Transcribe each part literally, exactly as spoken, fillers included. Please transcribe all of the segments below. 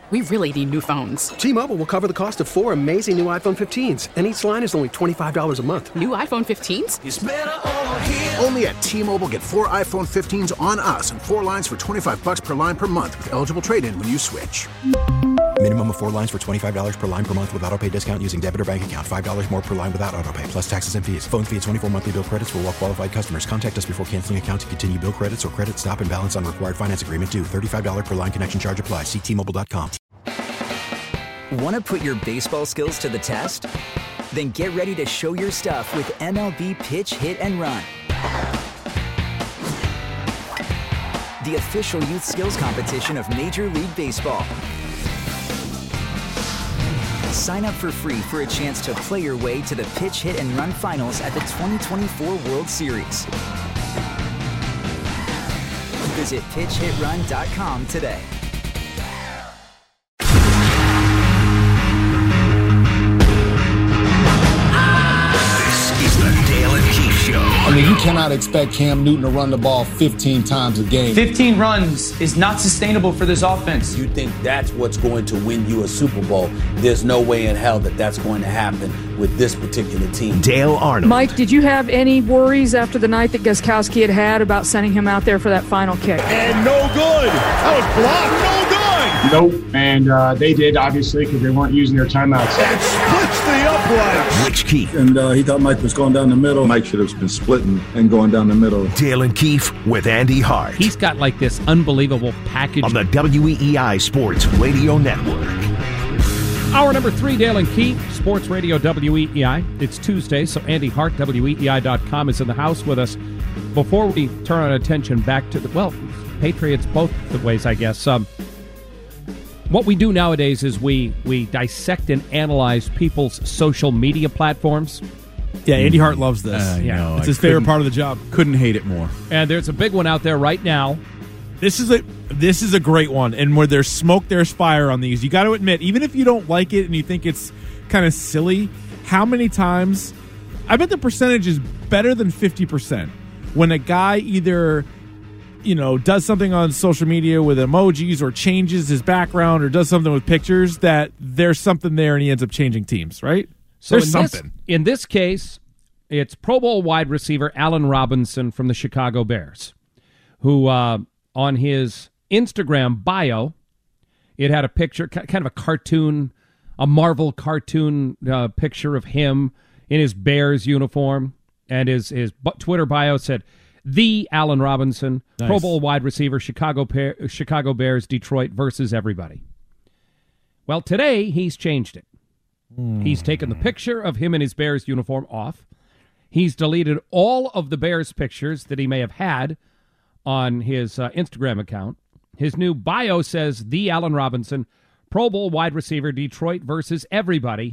we really need new phones. T-Mobile will cover the cost of four amazing new iPhone fifteens, and each line is only twenty-five dollars a month. New iPhone fifteens? It's better over here. Only at T-Mobile, get four iPhone fifteens on us and four lines for twenty-five dollars per line per month with eligible trade-in when you switch. Minimum of four lines for twenty-five dollars per line per month with autopay discount using debit or bank account. five dollars more per line without autopay, plus taxes and fees. Phone fee at twenty-four monthly bill credits for well-qualified customers. Contact us before canceling account to continue bill credits or credit stop and balance on required finance agreement due. thirty-five dollars per line connection charge applies. See T Mobile dot com. Want to put your baseball skills to the test? Then get ready to show your stuff with M L B Pitch, Hit, and Run. The official youth skills competition of Major League Baseball. Sign up for free for a chance to play your way to the Pitch, Hit, and Run finals at the twenty twenty-four World Series. Visit pitch hit run dot com today. I mean, you cannot expect Cam Newton to run the ball fifteen times a game. fifteen runs is not sustainable for this offense. You think that's what's going to win you a Super Bowl? There's no way in hell that that's going to happen with this particular team. Dale Arnold. Mike, did you have any worries after the night that Gostkowski had had about sending him out there for that final kick? And no good. That was blocked. No good. Nope. And uh, they did, obviously, because they weren't using their timeouts. And splits the upright. Rich Keefe. And uh, he thought Mike was going down the middle. Mike should have been splitting and going down the middle. Dale and Keefe with Andy Hart. He's got like this unbelievable package. On the W E E I Sports Radio Network. Hour number three, Dale and Keefe, Sports Radio W E E I. It's Tuesday, so Andy Hart, W E E I dot com, is in the house with us. Before we turn our attention back to the, well, Patriots both the ways, I guess. Um, what we do nowadays is we, we dissect and analyze people's social media platforms. Yeah, Andy Hart loves this. Uh, yeah, know, it's his favorite part of the job. Couldn't hate it more. And there's a big one out there right now. This is a this is a great one, and where there's smoke, there's fire on these. You got to admit, even if you don't like it and you think it's kind of silly, how many times? I bet the percentage is better than fifty percent when a guy either, you know, does something on social media with emojis or changes his background or does something with pictures that there's something there and he ends up changing teams, right? So there's in something. This, in this case, it's Pro Bowl wide receiver Allen Robinson from the Chicago Bears, who uh, on his Instagram bio, it had a picture, kind of a cartoon, a Marvel cartoon uh, picture of him in his Bears uniform, and his, his Twitter bio said, "The Allen Robinson, nice. Pro Bowl wide receiver, Chicago Bear, Chicago Bears, Detroit versus everybody." Well, today he's changed it. Mm. He's taken the picture of him in his Bears uniform off. He's deleted all of the Bears pictures that he may have had on his uh, Instagram account. His new bio says, "The Allen Robinson, Pro Bowl wide receiver, Detroit versus everybody."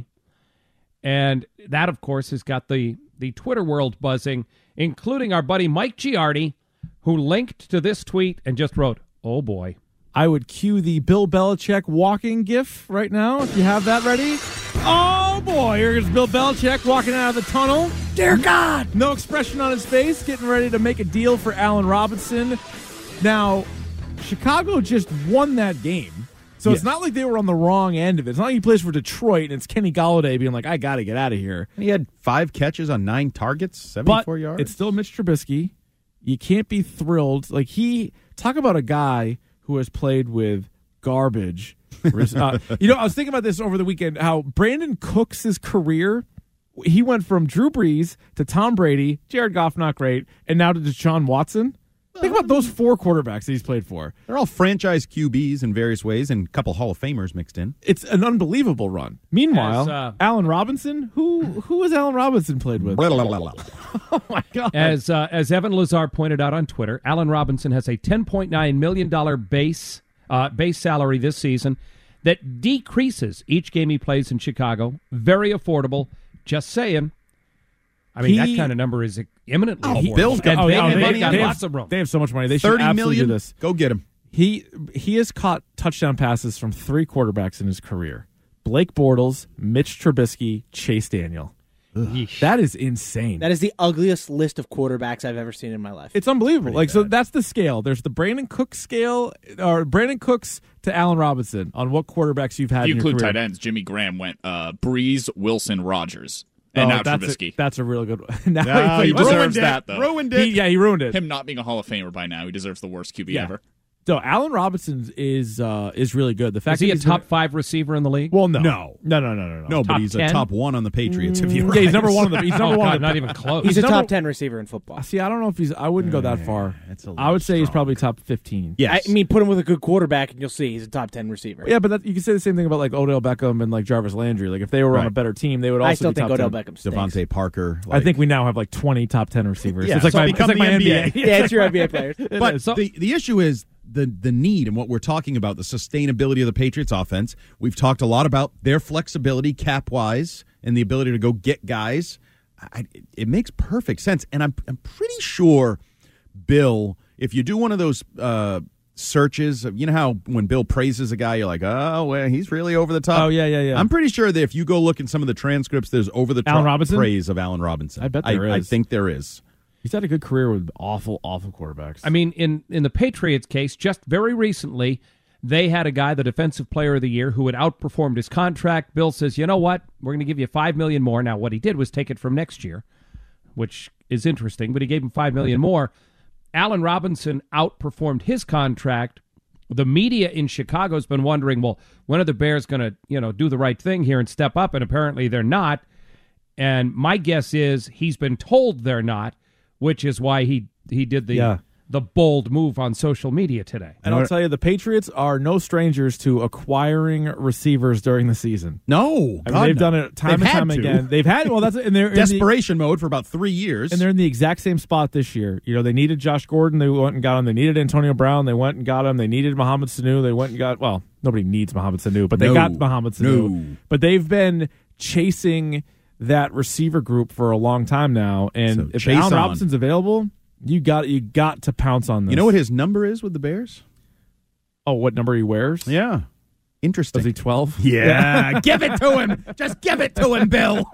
And that, of course, has got the, the Twitter world buzzing, including our buddy Mike Giardi, who linked to this tweet and just wrote, "Oh, boy." I would cue the Bill Belichick walking gif right now, if you have that ready. Oh, boy, here's Bill Belichick walking out of the tunnel. Dear God! No expression on his face, getting ready to make a deal for Allen Robinson. Now, Chicago just won that game. So yes. It's not like they were on the wrong end of it. It's not like he plays for Detroit and it's Kenny Golladay being like, I got to get out of here. And he had five catches on nine targets, seventy-four but yards. It's still Mitch Trubisky. You can't be thrilled. Like, he, talk about a guy who has played with garbage. uh, you know, I was thinking about this over the weekend, how Brandon Cooks' career, he went from Drew Brees to Tom Brady, Jared Goff, not great, and now to Deshaun Watson. Think about those four quarterbacks that he's played for. They're all franchise Q Bs in various ways and a couple Hall of Famers mixed in. It's an unbelievable run. Meanwhile, As, uh, Allen Robinson, who who has Allen Robinson played with? Oh, my God. As, uh, as Evan Lazar pointed out on Twitter, Allen Robinson has a ten point nine million dollars base, uh, base salary this season that decreases each game he plays in Chicago. Very affordable. Just saying. I mean, he, that kind of number is imminently. Oh, Bill's got, and oh, they, oh, and they, they got they lots have, of room. They have so much money. They should absolutely million? do this. Go get him. He he has caught touchdown passes from three quarterbacks in his career: Blake Bortles, Mitch Trubisky, Chase Daniel. That is insane. That is the ugliest list of quarterbacks I've ever seen in my life. It's unbelievable. Pretty like bad. so, that's the scale. There's the Brandon Cooks scale, or Brandon Cooks to Allen Robinson on what quarterbacks you've had. If you in your include career. tight ends, Jimmy Graham went uh, Breeze, Wilson, Rodgers, and Oh, now that's Trubisky. A, that's a real good one. now No, he deserves that, though. Ruined it. He, yeah, he ruined it. Him not being a Hall of Famer by now, he deserves the worst Q B Yeah. ever. So Allen Robinson is uh, is really good. The fact Is he that a he's top gonna- five receiver in the league? Well, no, No. no, no, no, no, no. No, but Top he's ten? a top one on the Patriots. If you Mm, yeah, he's number one on the. He's number Oh, one. God, on the, not even close. He's a number- top ten receiver in football. See, I don't know if he's. I wouldn't go that far. That's a I would say he's strong. probably top fifteen. Yes. I mean, put him with a good quarterback, and you'll see he's a top ten receiver. Yeah, but that, you can say the same thing about like Odell Beckham and like Jarvis Landry. Like if they were on Right. a better team, they would also I still be think top Odell ten. Beckham stinks. Devontae Parker. I think we now have like twenty top ten receivers. Yeah, it's like so my, it it's become like the my N B A. N B A. Yeah, it's your N B A players. But So- the, the issue is the the need and what we're talking about, the sustainability of the Patriots offense. We've talked a lot about their flexibility cap-wise and the ability to go get guys. I, it makes perfect sense. And I'm, I'm pretty sure, Bill, if you do one of those uh, searches, you know how when Bill praises a guy, you're like, oh, well, he's really over the top. Oh, yeah, yeah, yeah. I'm pretty sure that if you go look in some of the transcripts, there's over-the-top Allen Robinson? praise of Allen Robinson. I bet there I, is. I think there is. He's had a good career with awful, awful quarterbacks. I mean, in, in the Patriots case, just very recently, they had a guy, the Defensive Player of the Year, who had outperformed his contract. Bill says, you know what? We're going to give you five million dollars more. Now, what he did was take it from next year, which is interesting, but he gave him five million dollars more. Allen Robinson outperformed his contract. The media in Chicago has been wondering, well, when are the Bears going to, you know, do the right thing here and step up? And apparently they're not. And my guess is he's been told they're not, which is why he he did the Yeah. the bold move on social media today. and I'll tell you, the Patriots are no strangers to acquiring receivers during the season. No, I mean, God, they've no. done it time They've and had time to. again. They've had well, that's and they're in the, Desperation mode for about three years. and they're in the exact same spot this year. You know, they needed Josh Gordon, they went and got him. They needed Antonio Brown, they went and got him. They needed Mohamed Sanu, they went and got. Well, nobody needs Mohamed Sanu, but they No. got Mohamed Sanu. No. But they've been chasing that receiver group for a long time now, and So if chase Allen on. Robinson's available, you got you got to pounce on this. You know what his number is with the Bears? Oh, what number he wears? Yeah. Interesting. Is he twelve? Yeah. Give it to him. Just give it to him, Bill.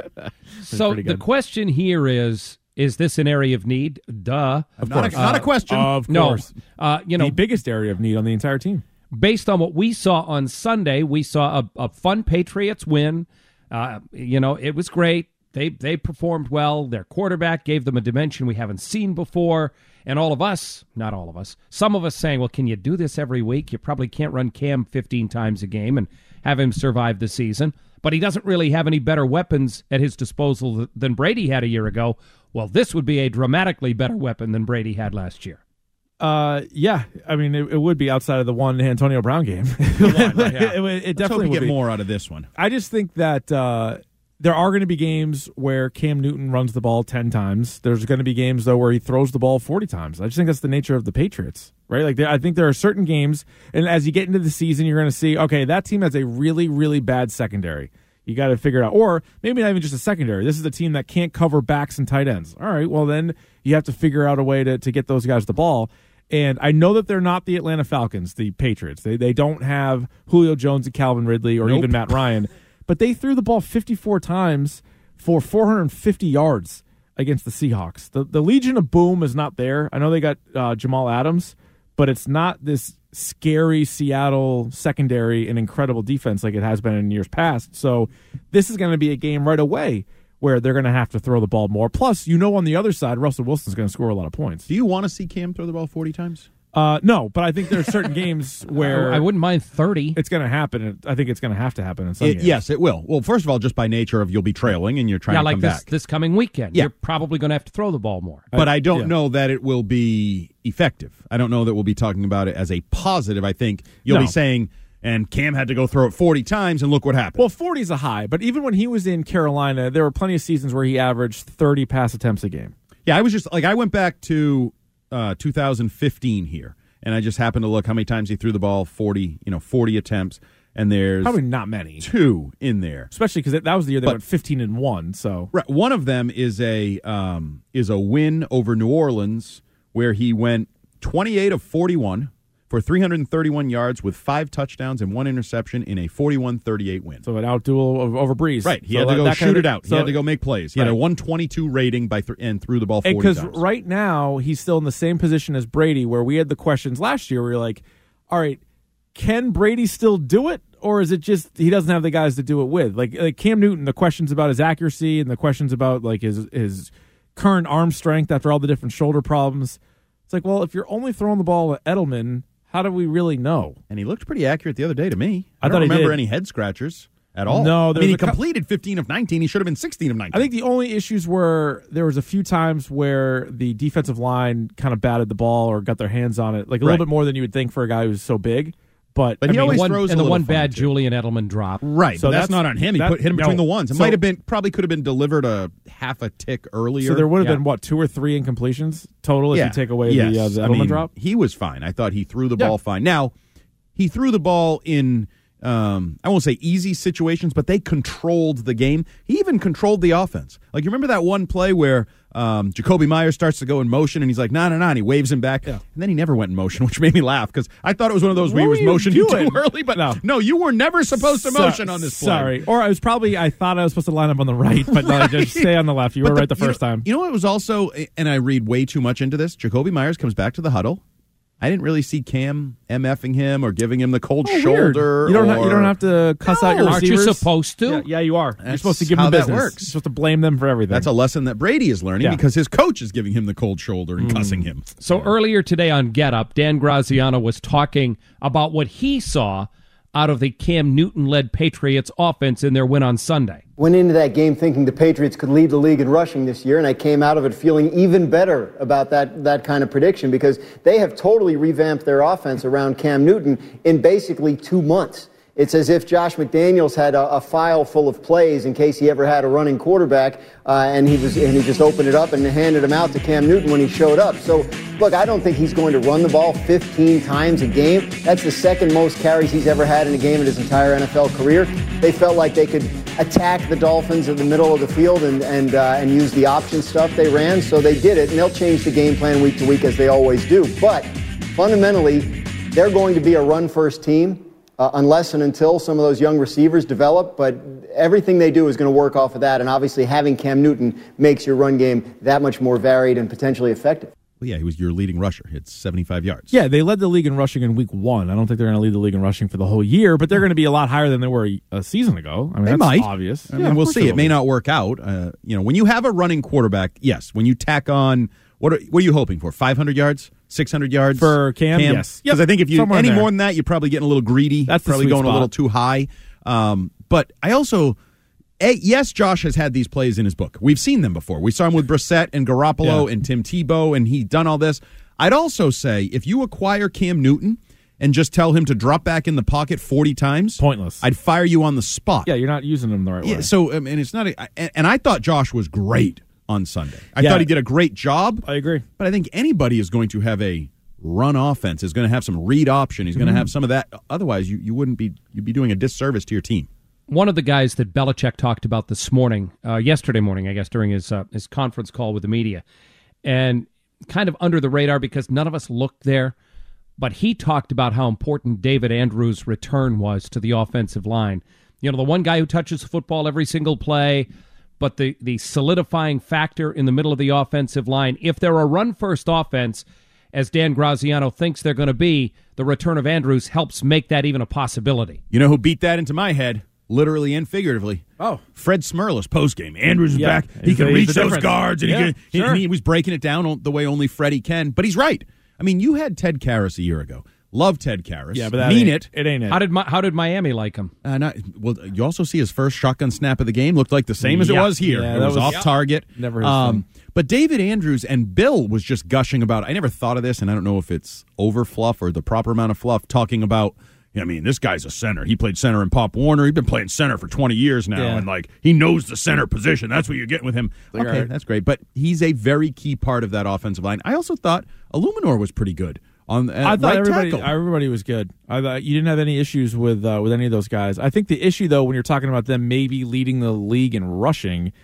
So pretty the good. question here is, is this an area of need? Duh. Of Not a- course. not a question. Of No. course. Uh, you know, the biggest area of need on the entire team. based on what we saw on Sunday, we saw a, a fun Patriots win. Uh, you know, it was great. They they performed well. Their quarterback gave them a dimension we haven't seen before. And all of us, not all of us, some of us saying, well, can you do this every week? You probably can't run Cam fifteen times a game and have him survive the season. But he doesn't really have any better weapons at his disposal than Brady had a year ago. Well, this would be a dramatically better weapon than Brady had last year. Uh, yeah. I mean, it, it would be outside of the one Antonio Brown game. Yeah. it, would- it Let's definitely hope we would get be. more out of this one. I just think that uh, there are going to be games where Cam Newton runs the ball ten times. There's going to be games, though, where he throws the ball forty times. I just think that's the nature of the Patriots, right? Like, there, I think there are certain games, and as you get into the season, you're going to see, okay, that team has a really, really bad secondary. You got to figure it out. Or maybe not even just a secondary. This is a team that can't cover backs and tight ends. All right, well, then you have to figure out a way to, to get those guys the ball. And I know that they're not the Atlanta Falcons, the Patriots. They they don't have Julio Jones and Calvin Ridley or Nope. even Matt Ryan. But they threw the ball fifty-four times for four hundred fifty yards against the Seahawks. The the Legion of Boom is not there. I know they got uh, Jamal Adams, but it's not this scary Seattle secondary and incredible defense like it has been in years past. So this is going to be a game right away where they're going to have to throw the ball more. Plus, you know, on the other side, Russell Wilson's going to score a lot of points. Do you want to see Cam throw the ball forty times? Uh, no, but I think there's certain games where I, I wouldn't mind thirty. It's going to happen. I think it's going to have to happen in some It, games. yes, it will. Well, first of all, just by nature of you'll be trailing and you're trying yeah, to like come this, back. this coming weekend. Yeah. You're probably going to have to throw the ball more. But I don't yeah. know that it will be effective. I don't know that we'll be talking about it as a positive. I think you'll No. be saying, and Cam had to go throw it forty times, and look what happened. Well, forty is a high, but even when he was in Carolina, there were plenty of seasons where he averaged thirty pass attempts a game. Yeah, I was just like, I went back to uh, two thousand fifteen here, and I just happened to look how many times he threw the ball, forty, you know, forty attempts, and there's Probably not many, two in there. especially because that was the year they But- went fifteen and one. So Right, one of them is a um, is a win over New Orleans where he went twenty-eight of forty-one for three hundred thirty-one yards with five touchdowns and one interception in a forty-one thirty-eight win. So an outduel of, over Breeze. Right. He so had to that, go that shoot kind of, it out. So, he had to go make plays. He right. had a one twenty-two rating by th- and threw the ball forty Because times. right now, he's still in the same position as Brady, where we had the questions last year where you're like, all right, can Brady still do it? Or is it just he doesn't have the guys to do it with? Like, like Cam Newton, the questions about his accuracy and the questions about like his his current arm strength after all the different shoulder problems. It's like, well, if you're only throwing the ball at Edelman, how do we really know? And he looked pretty accurate the other day to me. I, I don't thought he remember did. any head scratchers at all. No, I there mean, he was a cou- completed fifteen of nineteen. He should have been sixteen of nineteen. I think the only issues were there was a few times where the defensive line kind of batted the ball or got their hands on it, like a Right. little bit more than you would think for a guy who's so big. But, But I he mean, always one, throws and a the little one fun, bad too. Julian Edelman drop. Right, So but that's, that's- not on him. He that- put hit him between no. the ones. It So- might have been probably could have been delivered a half a tick earlier. so there would have Yeah. been what two or three incompletions total if yeah. you take away yes. the, uh, the I Edelman mean, drop. He was fine. I thought he threw the Yeah. ball fine. Now, he threw the ball in um, I won't say easy situations, but they controlled the game. He even controlled the offense. Like, you remember that one play where um, Jacoby Myers starts to go in motion, and he's like, no, no, no, and he waves him back. Yeah. And then he never went in motion, which made me laugh, because I thought it was one of those where he What was were you motioning doing? too early, but no. No. no, you were never supposed to So- motion on this play. Sorry. Or I was probably, I thought I was supposed to line up on the right, but no, Right. just stay on the left. You But were right the you first know- time. You know what was also, and I read way too much into this, Jacoby Myers comes back to the huddle. I didn't really see Cam MFing him or giving him the cold Oh, shoulder. weird. You don't, or, ha- you don't have to cuss out your Aren't you receivers. supposed to? Yeah, yeah, you are. You're That's supposed to give how them that business. works. You're supposed to blame them for everything. That's a lesson that Brady is learning Yeah. because his coach is giving him the cold shoulder and cussing him. So earlier today on Get Up, Dan Graziano was talking about what he saw out of the Cam Newton-led Patriots offense in their win on Sunday. Went into that game thinking the Patriots could lead the league in rushing this year, and I came out of it feeling even better about that, that kind of prediction because they have totally revamped their offense around Cam Newton in basically two months. It's as if Josh McDaniels had a, a file full of plays in case he ever had a running quarterback, uh, and he was and he just opened it up and handed them out to Cam Newton when he showed up. So, look, I don't think he's going to run the ball fifteen times a game. That's the second most carries he's ever had in a game in his entire N F L career. They felt like they could attack the Dolphins in the middle of the field and and uh, and use the option stuff they ran, so they did it, and they'll change the game plan week to week as they always do. But fundamentally, they're going to be a run-first team. Uh, unless and until some of those young receivers develop, but everything they do is going to work off of that, and obviously having Cam Newton makes your run game that much more varied and potentially effective. Well, yeah, he was your leading rusher. Hit seventy-five yards. Yeah, they led the league in rushing in week one. I don't think they're going to lead the league in rushing for the whole year, but they're going to be a lot higher than they were a season ago. I mean, They that's might. obvious. I Yeah, mean, of we'll course see. they It will may be. not work out. Uh, you know, when you have a running quarterback, yes. When you tack on, what are, what are you hoping for? five hundred yards? six hundred yards? For Cam, yes. Because Yep. I think if you Somewhere in any there. more than that, you're probably getting a little greedy. That's the probably sweet going a spot. little too high. Um, but I also, a, yes, Josh has had these plays in his book. We've seen them before. We saw him with Brissett and Garoppolo Yeah. and Tim Tebow, and he's done all this. I'd also say if you acquire Cam Newton and just tell him to drop back in the pocket forty times, Pointless. I'd fire you on the spot. Yeah, you're not using them the right Yeah, way. so um, and it's not. A, and, and I thought Josh was great on Sunday. I Yeah. thought he did a great job. I agree. But I think anybody is going to have a run offense. Is going to have some read option. He's going to Mhm. have some of that. Otherwise, you, you wouldn't be. You'd be doing a disservice to your team. One of the guys that Belichick talked about this morning, uh, yesterday morning, I guess, during his uh, his conference call with the media, and kind of under the radar because none of us looked there, but he talked about how important David Andrews' return was to the offensive line. You know, the one guy who touches the football every single play, but the, the solidifying factor in the middle of the offensive line. If they're a run-first offense, as Dan Graziano thinks they're going to be, the return of Andrews helps make that even a possibility. You know who beat that into my head, literally and figuratively? Oh, Fred Smerlas postgame. Andrews is Yeah. back. He He's can the- reach he's the those difference. guards, and, Yeah, he, can, he- sure. and he was breaking it down the way only Freddie can. But he's right. I mean, you had Ted Karras a year ago. Love Ted Karras. Yeah, but that mean ain't- it. it ain't it. How did Mi- how did Miami like him? Uh, not, well, you also see his first shotgun snap of the game looked like the same as it Yeah. was here. Yeah, it that was, was- off yeah. target. Never his Um, thing. but David Andrews and Bill was just gushing about. I never thought of this, and I don't know if it's over fluff or the proper amount of fluff. Talking about, I mean, this guy's a center. He played center in Pop Warner. He's been playing center for twenty years now, Yeah. and like he knows the center position. That's what you're getting with him. Like, okay, all right. that's great. But he's a very key part of that offensive line. I also thought Illuminor was pretty good on. At I thought right everybody tackle. everybody was good. I thought you didn't have any issues with uh, with any of those guys. I think the issue though, when you're talking about them maybe leading the league in rushing,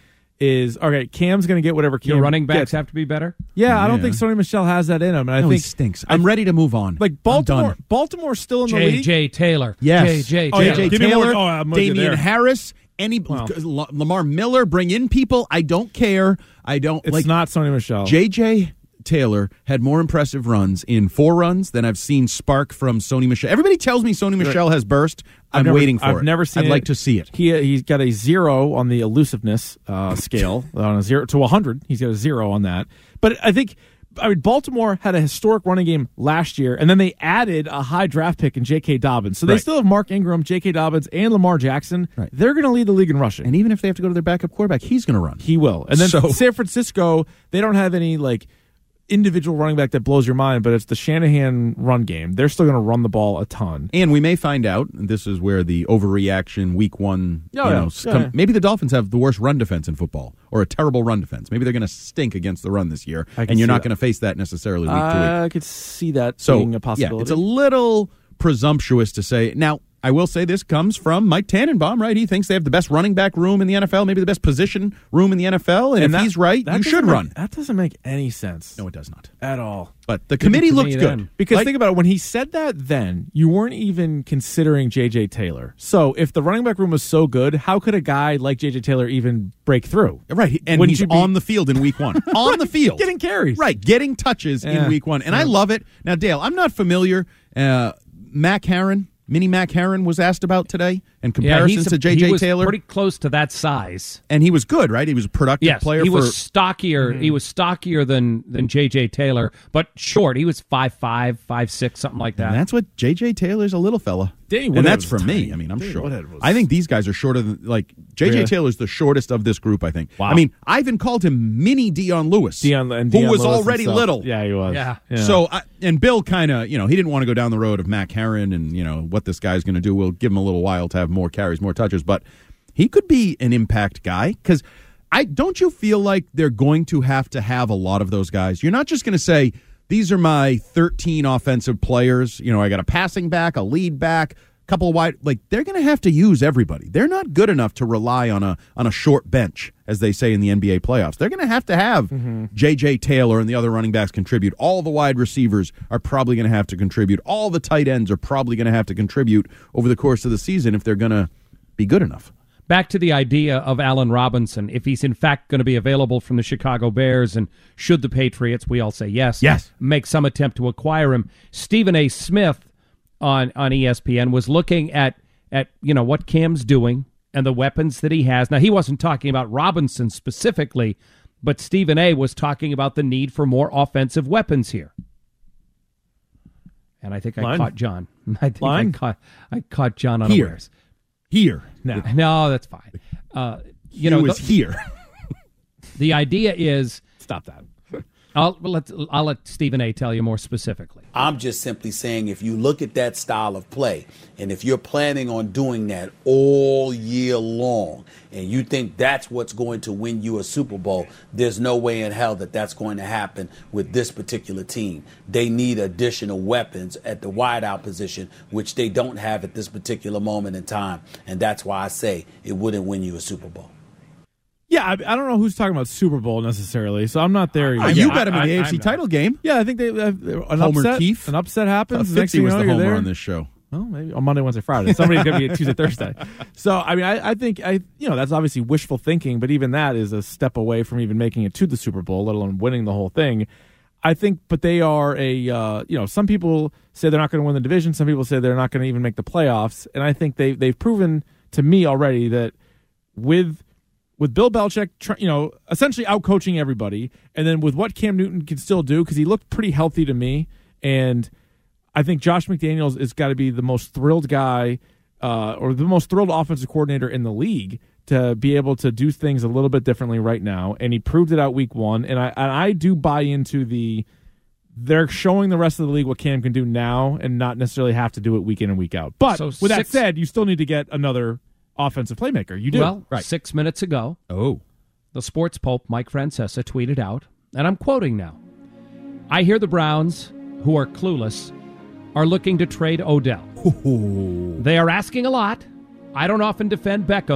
is, okay, Cam's going to get whatever Cam Your running backs gets. have to be better? Yeah, I don't Yeah. think Sony Michel has that in him. And I No, think he stinks. I'm ready to move on. Like I'm Baltimore, done. Baltimore's still in the J league. J. Taylor. Yes. J J. Oh, yeah. J J Give me more- Taylor, oh, I'm with you Damian there. Harris, any Wow. La- Lamar Miller, bring in people. I don't care. I don't It's like not Sony Michel. J J Taylor had more impressive runs in four runs than I've seen spark from Sony Michel. Everybody tells me Sony Michel has burst. I'm I've never- waiting for I've it. never seen I'd it. like to see it. He he's got a zero on the elusiveness uh, scale on a zero to one hundred. He's got a zero on that. But I think I mean Baltimore had a historic running game last year, and then they added a high draft pick in J K. Dobbins. So they Right. still have Mark Ingram, J K. Dobbins, and Lamar Jackson. Right. They're going to lead the league in rushing. And even if they have to go to their backup quarterback, he's going to run. He will. And then So- San Francisco, they don't have any like individual running back that blows your mind, but it's the Shanahan run game. They're still going to run the ball a ton. And we may find out, and this is where the overreaction week one, Oh, you yeah. know, Yeah, come- yeah. maybe the Dolphins have the worst run defense in football or a terrible run defense. Maybe they're going to stink against the run this year, I can and you're see not that. going to face that necessarily week to week. I could see that So, being a yeah, possibility. it's a little presumptuous to say. Now, I will say this comes from Mike Tannenbaum, right? He thinks they have the best running back room in the N F L, maybe the best position room in the N F L, and, And if that- he's right, that you doesn't should make- run. That doesn't make any sense. No, it does not. At all. But the committee to looked me good. then. Because Like- think about it, when he said that then, you weren't even considering J J. Taylor. So if the running back room was so good, how could a guy like J J. Taylor even break through? Right, and Wouldn't he's you be- on the field in week one. On the field. Getting carries. Right, getting touches Yeah. in week one. And I Yeah. love it. Now, Dale, I'm not familiar. Uh, Mac Harron, Mini Mac Harron was asked about today in Yeah, comparison he's a- to J J. he was Taylor. pretty close to that size. And he was good, right? He was a productive Yes, player he for was stockier. He was stockier than than J J. Taylor, but short. He was five five, five six, something like that. And that's what J J. Taylor's a little fella. Danny and Woodhead that's was from me. tiny. I mean, I'm Danny short. Woodhead was- I think these guys are shorter than, like, J J. Really? Taylor's the shortest of this group, I think. Wow. I mean, I even called him Mini Dion Lewis, Dion, and who Dion was Lewis already himself. little. Yeah, he was. Yeah. So, I, and Bill kind of, you know, he didn't want to go down the road of Mac Harron and, you know, what this guy's going to do. We'll give him a little while to have more carries, more touches, but he could be an impact guy because I don't you feel like they're going to have to have a lot of those guys? You're not just going to say, these are my thirteen offensive players. You know, I got a passing back, a lead back, a couple of wide. Like, they're going to have to use everybody. They're not good enough to rely on a on a short bench, as they say in the N B A playoffs. They're going to have to have Mm-hmm. J J. Taylor and the other running backs contribute. All the wide receivers are probably going to have to contribute. All the tight ends are probably going to have to contribute over the course of the season if they're going to be good enough. Back to the idea of Allen Robinson, if he's in fact going to be available from the Chicago Bears, and should the Patriots, we all say yes, Yes. make some attempt to acquire him. Stephen A. Smith on, on E S P N was looking at, at you know what Cam's doing and the weapons that he has. Now, he wasn't talking about Robinson specifically, but Stephen A. was talking about the need for more offensive weapons here. And I think I Line. caught John. I think Line. I caught I caught John Here. unawares. Here. No. No, that's fine. Uh, you He know, was the, here. the idea is Stop that. I'll let I'll let Stephen A. tell you more specifically. I'm just simply saying if you look at that style of play, and if you're planning on doing that all year long, and you think that's what's going to win you a Super Bowl, there's no way in hell that that's going to happen with this particular team. They need additional weapons at the wideout position, which they don't have at this particular moment in time, and that's why I say it wouldn't win you a Super Bowl. Yeah, I, I don't know who's talking about Super Bowl necessarily, so I'm not there yet. Oh, you I- got him in I- the I- A F C I know. title game. Yeah, I think they uh, an Homer upset. Keefe. An upset happens. Uh, Next Fitzy thing you was know, the you're homer there. on this show. Well, maybe on Monday, Wednesday, Friday. Somebody's gonna be at Tuesday, Thursday. So I mean, I, I think I you know that's obviously wishful thinking, but even that is a step away from even making it to the Super Bowl, let alone winning the whole thing. I think, but they are a uh, you know some people say they're not going to win the division. Some people say they're not going to even make the playoffs, and I think they they've proven to me already that with. With Bill Belichick, tr- you know, essentially outcoaching everybody, and then with what Cam Newton can still do, because he looked pretty healthy to me, and I think Josh McDaniels has got to be the most thrilled guy uh, or the most thrilled offensive coordinator in the league to be able to do things a little bit differently right now, and he proved it out week one, and I and I do buy into the they're showing the rest of the league what Cam can do now and not necessarily have to do it week in and week out. But So with that six- said, you still need to get another offensive playmaker. You do. Well, right. six minutes ago, Oh. the sports pope, Mike Francesa, tweeted out, and I'm quoting now, I hear the Browns, who are clueless, are looking to trade Odell. They are asking a lot. I don't often defend Beckham,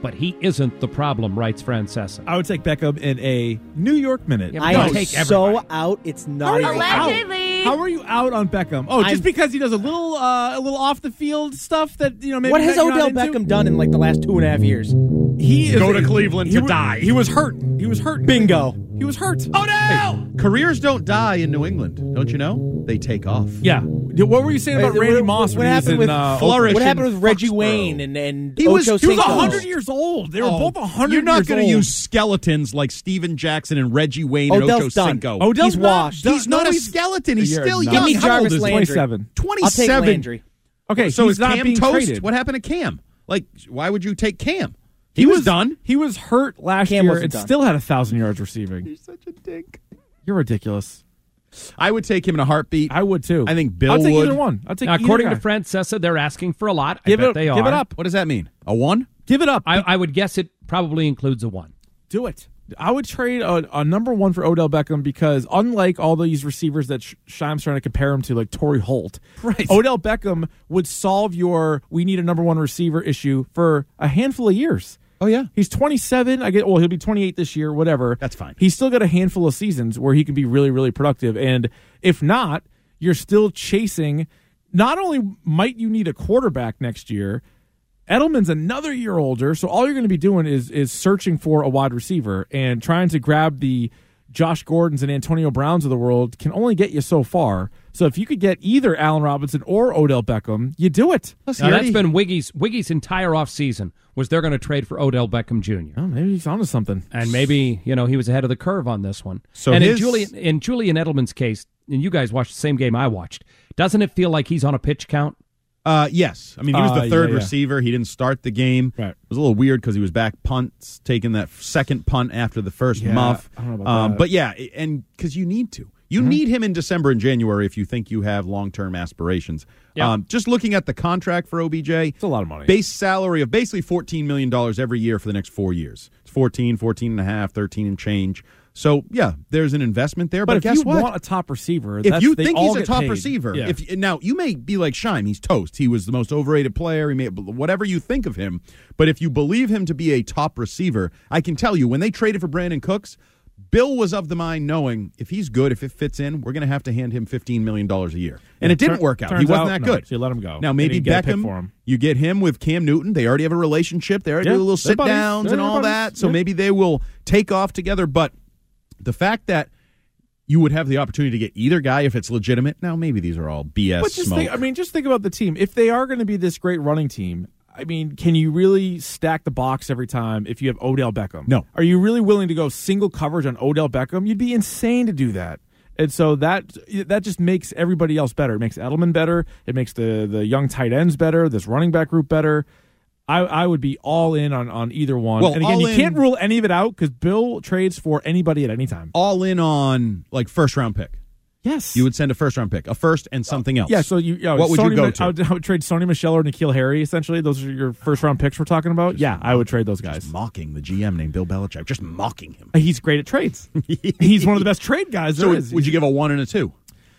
but he isn't the problem, writes Francesa. I would take Beckham in a New York minute. I am take so out. It's not even out. How are you out on Beckham? Oh, just I'm- because he does a little, uh, a little off the field stuff that you know. Maybe What has that you're Odell not into? Beckham done in like the last two and a half years? He is Go a- to Cleveland he to wa- die. He was hurt. He was hurt. Bingo. He was hurt. Oh no! Careers don't die in New England, don't you know? They take off. Yeah. What were you saying about Hey, Randy what- Moss? what when he was happened in, with uh, Flourish What happened in with Reggie Foxborough. Wayne and and He was- Ocho He was Cinco? one hundred years old. They were Oh, both one hundred You're not years going to old. use skeletons like Steven Jackson and Reggie Wayne and Odell's Ocho done. Cinco. Odell's He's not washed. He's done. not No, a skeleton. He's You're still not. young. Give me How old Jarvis is he? Landry. twenty-seven. I'll take twenty-seven. Landry. Okay, So he's is not Cam being toast? traded. What happened to Cam? Like, why would you take Cam? He, was, done. He was hurt last Cam year wasn't and done. still had a thousand yards receiving. You're such a dick. You're ridiculous. I would take him in a heartbeat. I would too. I think Bill I'll take would. either one. I'll take Now, either according guy. to Francesa, they're asking for a lot. I Give bet it, they give are. it up. What does that mean? A one? Give it up. I, I would guess it probably includes a one. Do it. I would trade a, a number one for Odell Beckham because unlike all these receivers that Sh- Shime's trying to compare him to, like Torrey Holt, Right. Odell Beckham would solve your we need a number one receiver issue for a handful of years. Oh, yeah. He's twenty-seven. I get. Well, he'll be twenty-eight this year. Whatever. That's fine. He's still got a handful of seasons where he can be really, really productive. And if not, you're still chasing. Not only might you need a quarterback next year, Edelman's another year older, so all you're going to be doing is is searching for a wide receiver and trying to grab the Josh Gordons and Antonio Browns of the world can only get you so far. So if you could get either Allen Robinson or Odell Beckham, you do it. Now, that's been Wiggy's Wiggy's entire offseason was they're going to trade for Odell Beckham Junior Oh, maybe he's onto something. And maybe, you know, he was ahead of the curve on this one. So and his- in Julian in Julian Edelman's case, and you guys watched the same game I watched, doesn't it feel like he's on a pitch count? Uh, yes. I mean, he was Uh, the third yeah, yeah. receiver. He didn't start the game. Right. It was a little weird because he was back punts, taking that second punt after the first Yeah, muff. I don't know about um, that. But yeah, and because you need to. You Mm-hmm. need him in December and January if you think you have long-term aspirations. Yeah. Um, just looking at the contract for O B J, It's a lot of money. base salary of basically fourteen million dollars every year for the next four years. It's fourteen, fourteen and a half, thirteen and change. So, yeah, there's an investment there. But, But if guess you what? want a top receiver, if that's, you they think all he's a get top paid. receiver, Yeah. if now you may be like Shime, he's toast. He was the most overrated player. He may whatever you think of him, but if you believe him to be a top receiver, I can tell you when they traded for Brandon Cooks, Bill was of the mind knowing if he's good, if it fits in, we're going to have to hand him fifteen million dollars a year, and Yeah, it didn't tur- work out. He turns wasn't out, that no, good. so you let him go. Now And maybe you get a pick Beckham, for him. you get him with Cam Newton. They already have a relationship. They already Yeah, do a little they're sit buddies. downs They're and all buddies. that. So Yeah. maybe they will take off together. But the fact that you would have the opportunity to get either guy if it's legitimate. Now, maybe these are all B S But just smoke. think, I mean, just think about the team. If they are going to be this great running team, I mean, can you really stack the box every time if you have Odell Beckham? No. Are you really willing to go single coverage on Odell Beckham? You'd be insane to do that. And so that that just makes everybody else better. It makes Edelman better. It makes the the young tight ends better. This running back group better. I, I would be all in on, on either one. Well, and again, all you in- can't rule any of it out because Bill trades for anybody at any time. all in on like first round pick. Yes. You would send a first round pick, a first and something else. Yeah, so you, you know, what would Sony you go Ma- to? I would, I would trade Sony Michel or N'Keal Harry. Essentially, those are your first round picks we're talking about. Yeah, I would trade those guys. Just mocking the G M named Bill Belichick, just mocking him. He's great at trades. He's one of the best trade guys So there would, is. would you give a one and a two?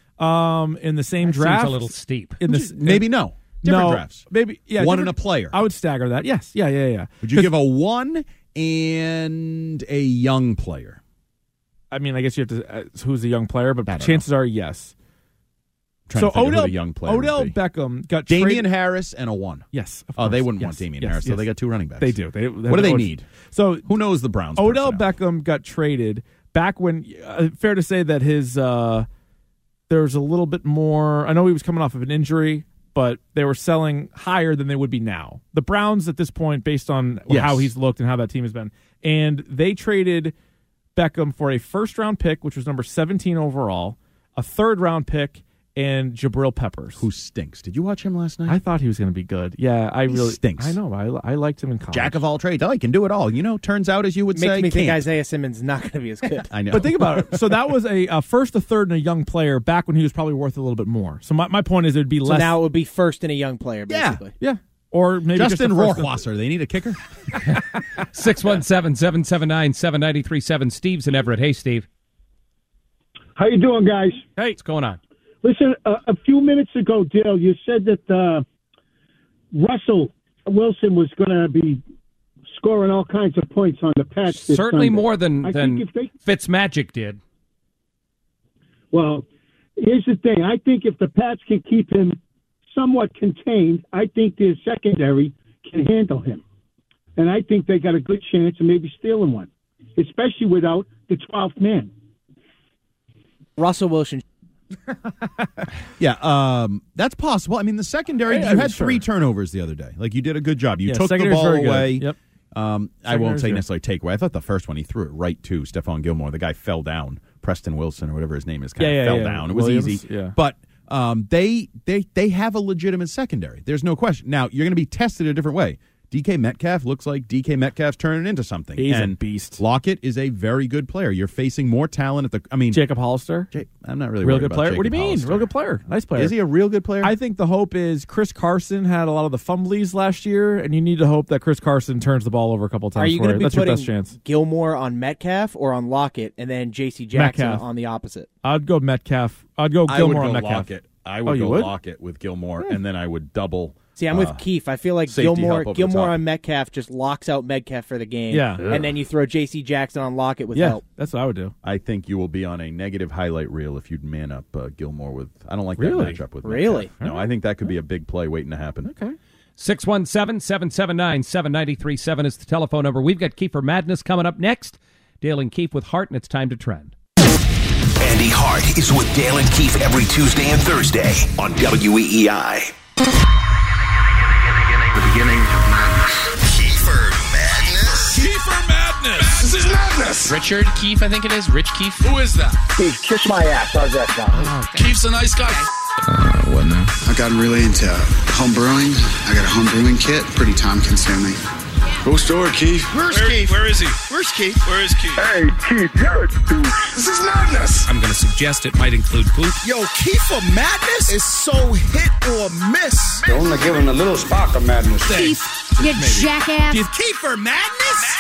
Um, in the same That seems draft, a little steep. In Would the, you- maybe no. Different no, drafts. Maybe yeah. One different- and a player. I would stagger that. Yes. Yeah. Yeah. Yeah. Would you give a one and a young player? I mean, I guess you have to. Uh, who's the young player? But I don't chances are yes. Trying So to think of who Odell, the young player would Odell be. Beckham got Damian traded. Harris and a one. Yes. of Oh, they course. wouldn't Yes, want Damian yes, Harris, so yes. they got two running backs. They do. They, they what do they always- need? So Who knows the Browns? Odell personnel? Beckham got traded back when. Uh, fair to say that his uh, there's a little bit more. I know he was coming off of an injury, but they were selling higher than they would be now. The Browns at this point, based on Yes. how he's looked and how that team has been, and they traded Beckham for a first round pick, which was number seventeen overall, a third round pick, and Jabril Peppers, Who stinks? Did you watch him last night? I thought he was going to be good. Yeah, I really stinks. I know. I, I liked him in college. Jack of all trades. Oh, he can do it all. You know, turns out, as you would Makes say, me think can't. Isaiah Simmons is not going to be as good. I know. But think about it. So that was a, a first, a third, and a young player back when he was probably worth a little bit more. So my, my point is it would be So less. now it would be first and a young player, Yeah. basically. yeah. Or maybe Justin just a first and- Rohrwasser. They need a kicker. six one seven, seven seven nine, seven nine three seven. Steve's in Everett. Hey, Steve. How you doing, guys? Hey. What's going on? Listen, uh, a few minutes ago, Dale, you said that uh, Russell Wilson was going to be scoring all kinds of points on the Pats this Certainly Sunday. more than, I than think if they, Fitzmagic did. Well, here's the thing. I think if the Pats can keep him somewhat contained, I think their secondary can handle him. And I think they got a good chance of maybe stealing one, especially without the twelfth man. Russell Wilson. Yeah, um, that's possible. I mean, the secondary, Yeah, you I had mean, sure. three turnovers the other day. Like, you did a good job. You Yeah, took the secondary's ball very good. away. Yep. Um, I Secondary's won't say good. necessarily take away. I thought the first one he threw it right to Stephon Gilmore. The guy fell down. Preston Wilson or whatever his name is kind Yeah, of yeah, fell yeah. down. It was Williams, easy. yeah. But um, they they they have a legitimate secondary. There's no question. Now, you're going to be tested a different way. D K Metcalf looks like D K Metcalf's turning into something. He's and a beast. Lockett is a very good player. You're facing more talent at the. I mean, Jacob Hollister, Jay, I'm not really real worried good about player. Jacob What do you mean? Hollister. Real good player, nice player. Is he a real good player? I think the hope is Chris Carson had a lot of the fumblies last year, and you need to hope that Chris Carson turns the ball over a couple times. Are you for going you. to be That's your putting best chance. Gilmore on Metcalf or on Lockett, and then J C Jackson Metcalf. on the opposite? I'd go Metcalf. I'd go I Gilmore would on go Metcalf. Lockett. I would Oh, you go would? Lockett with Gilmore, and then I would double. See, I'm uh, with Keith. I feel like safety help Gilmore over the Gilmore top. on Metcalf just locks out Metcalf for the game. Yeah. And then you throw J C Jackson on Lockett with Yeah, help. that's what I would do. I think you will be on a negative highlight reel if you'd man up uh, Gilmore with. I don't like Really? that matchup with. Really? Metcalf. No, I think that could be a big play waiting to happen. Okay. six one seven, seven seven nine, seven nine three seven is the telephone number. We've got Kiefer Madness coming up next. Dale and Keefe with Hart, and it's time to trend. Andy Hart is with Dale and Keefe every Tuesday and Thursday on W E E I. The beginning of madness. Kiefer Madness. Kiefer Madness. This is madness. Richard Keefe, I think it is. Rich Keefe. Who is that? Keith, kiss my ass. How's that sound? Oh, okay. Keefe's a nice guy. Uh, what now? I've gotten really into home brewing. I got a home brewing kit. Pretty time consuming. Go store, Keith. Where's where, Keith? Where is he? Where's Keith? Where is Keith? Hey, Keith, you're a douche. This is madness. I'm going to suggest it might include poop. Yo, Kiefer Madness is so hit or miss. You're only giving a little spark of madness. Keith, you jackass. Kiefer Madness?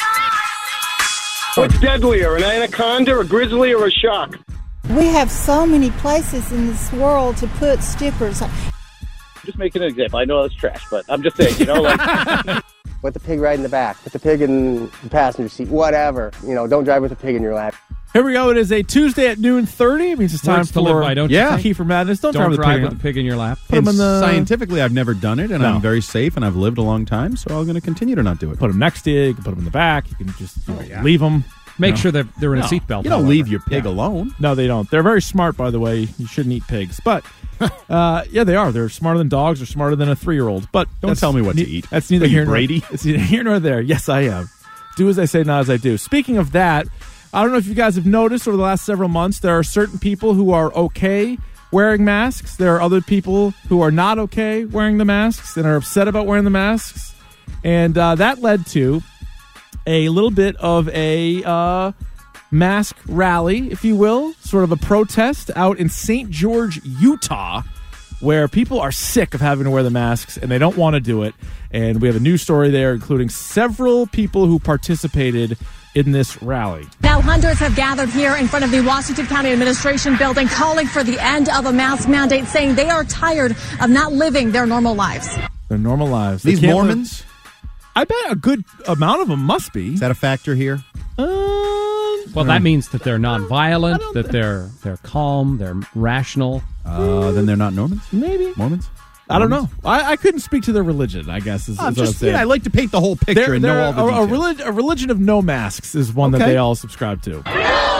What's deadlier, an anaconda, a grizzly, or a shark? We have so many places in this world to put stickers. Just making an example. I know that's trash, but I'm just saying, you know, like... Put the pig right in the back. Put the pig in the passenger seat. Whatever. You know, don't drive with the pig in your lap. Here we go. It is a Tuesday at noon thirty. It means it's time Words for to live by, don't you yeah. think? Kiefer Madness. Don't, Don't drive, drive with, with the a pig in your lap. Put him And in the scientifically, I've never done it, and No. I'm very safe, and I've lived a long time, so I'm going to continue to not do it. Put him next to you. You can put him in the back. You can just you know, leave him. Make No. sure that they're in No. a seatbelt. You don't however. leave your pig Yeah. alone. No, they don't. They're very smart, by the way. You shouldn't eat pigs, but uh, yeah, they are. They're smarter than dogs. They're smarter than a three-year-old. But Don't that's tell me what ne- to eat. That's neither Are you here nor Brady? It's neither here nor there. Yes, I am. Do as I say, not as I do. Speaking of that, I don't know if you guys have noticed over the last several months, there are certain people who are okay wearing masks. There are other people who are not okay wearing the masks and are upset about wearing the masks. And uh, that led to a little bit of a uh, mask rally, if you will, sort of a protest out in Saint George, Utah, where people are sick of having to wear the masks and they don't want to do it. And we have a news story there, including several people who participated in this rally. Now, hundreds have gathered here in front of the Washington County Administration building calling for the end of a mask mandate, saying they are tired of not living their normal lives. Their normal lives. They These can't Mormons? live- I bet a good amount of them must be. Is that a factor here? Um, Well, that means that they're nonviolent, that they're they're calm, they're rational. Uh, then they're not Normans? Maybe. Mormons? I don't know. I, I couldn't speak to their religion, I guess, is, I'm is what I'm just, saying. yeah, I like to paint the whole picture They're- and know they're all the a, a, details. relig- a religion of no masks is one that Okay. they all subscribe to. Not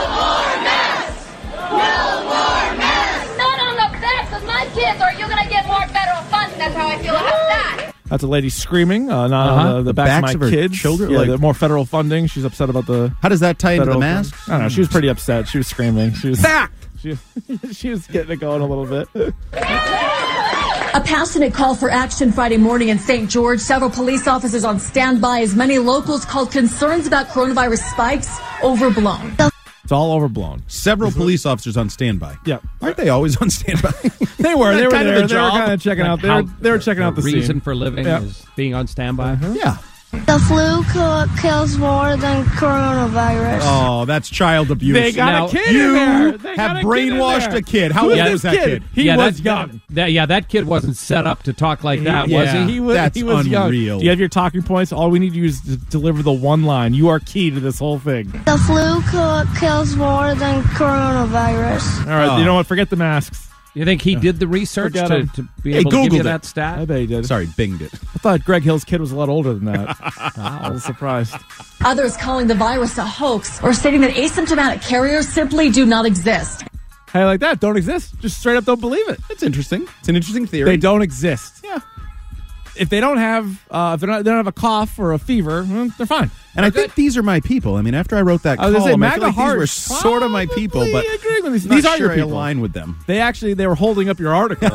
on the backs of my kids, or you're going to get more federal funding. That's how I feel about that. That's a lady screaming, uh, not Uh-huh. on the, the, The backs, backs of of my her kids. children? Yeah, Like- the more federal funding. She's upset about the. How does that tie into the federal mask? funding. I don't know. She was pretty upset. She was screaming. She was Back! She, she was getting it going a little bit. A passionate call for action Friday morning in Saint George. Several police officers on standby as many locals called concerns about coronavirus spikes overblown. It's all overblown. Several police officers on standby. Yeah. Aren't they always on standby? They were. Isn't They that were kind of there. the They were job? kind of checking Like out. They were, how they were checking out the reason scene. for living Yeah. is being on standby. Yeah. The flu co- kills more than coronavirus. Oh, that's child abuse. They got Now, a kid you in there. They got have a kid brainwashed in there. a kid. How Who old is was this that kid? He yeah, was that, young. That, that- yeah, that kid wasn't set up to talk like that, was Yeah. he? He was, That's he was young. unreal. Do you have your talking points? All we need to do is to deliver the one line. You are key to this whole thing. The flu co- kills more than coronavirus. All right, Oh. you know what? Forget the masks. You think he did the research Forget to, him. to be Hey, able to give you Googled that it. stat? I bet he did. Sorry, binged it. I thought Greg Hill's kid was a lot older than that. I was surprised. Others calling the virus a hoax or stating that asymptomatic carriers simply do not exist. Hey, like that, don't exist. Just straight up don't believe it. It's interesting. It's an interesting theory. They don't exist. Yeah. If they don't have, uh, if they're not, they don't have a cough or a fever, well, they're fine. And I think these are my people. I mean, after I wrote that I was column, gonna say, I feel MAGA like these were Heart sort of my people, but probably agreeing with these. not These are sure your I people. align with them. They actually they were holding up your article.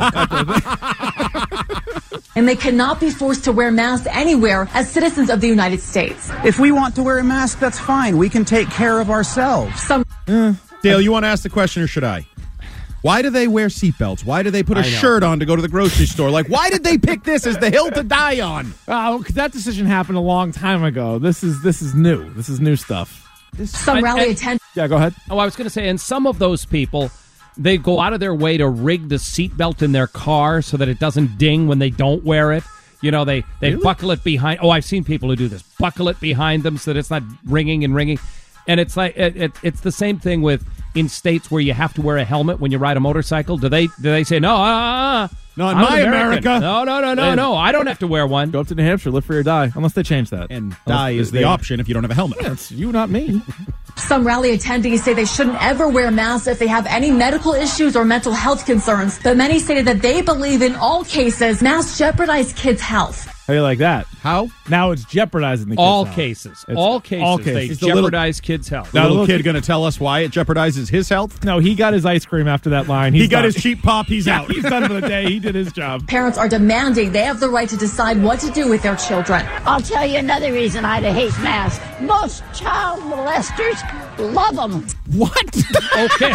And they cannot be forced to wear masks anywhere as citizens of the United States. If we want to wear a mask, that's fine. We can take care of ourselves. Some Dale, you want to ask the question or should I? Why do they wear seatbelts? Why do they put a I know. shirt on to go to the grocery store? Like, why did they pick this as the hill to die on? Oh, because that decision happened a long time ago. This is this is new. This is new stuff. some I- rally I- attendants. Yeah, go ahead. Oh, I was going to say, and some of those people, they go out of their way to rig the seatbelt in their car so that it doesn't ding when they don't wear it. You know, they, they Really? buckle it behind. Oh, I've seen people who do this. Buckle it behind them so that it's not ringing and ringing. And it's like it, it, it's the same thing with in states where you have to wear a helmet when you ride a motorcycle. Do they do they say no? Uh, uh, uh, Not in I'm my an American. America. No, no, no, no, Hey. no. I don't have to wear one. Go up to New Hampshire, live free or die, unless they change that. And Unless die they- is the they- option if you don't have a helmet. Yeah, it's you, not me. Some rally attendees say they shouldn't ever wear masks if they have any medical issues or mental health concerns. But many stated that they believe in all cases masks jeopardize kids' health. How do you like that? How? Now it's jeopardizing the kids' All health. cases. It's all cases. all They cases. Is the little- jeopardize kids' health. The Now, little look- kid going to tell us why it jeopardizes his health? No, he got his ice cream after that line. He's He got done. his cheap pop. He's Yeah, out. He's done for the day. He did his job. Parents are demanding they have the right to decide what to do with their children. I'll tell you another reason I hate masks. Most child molesters love them. What? Okay.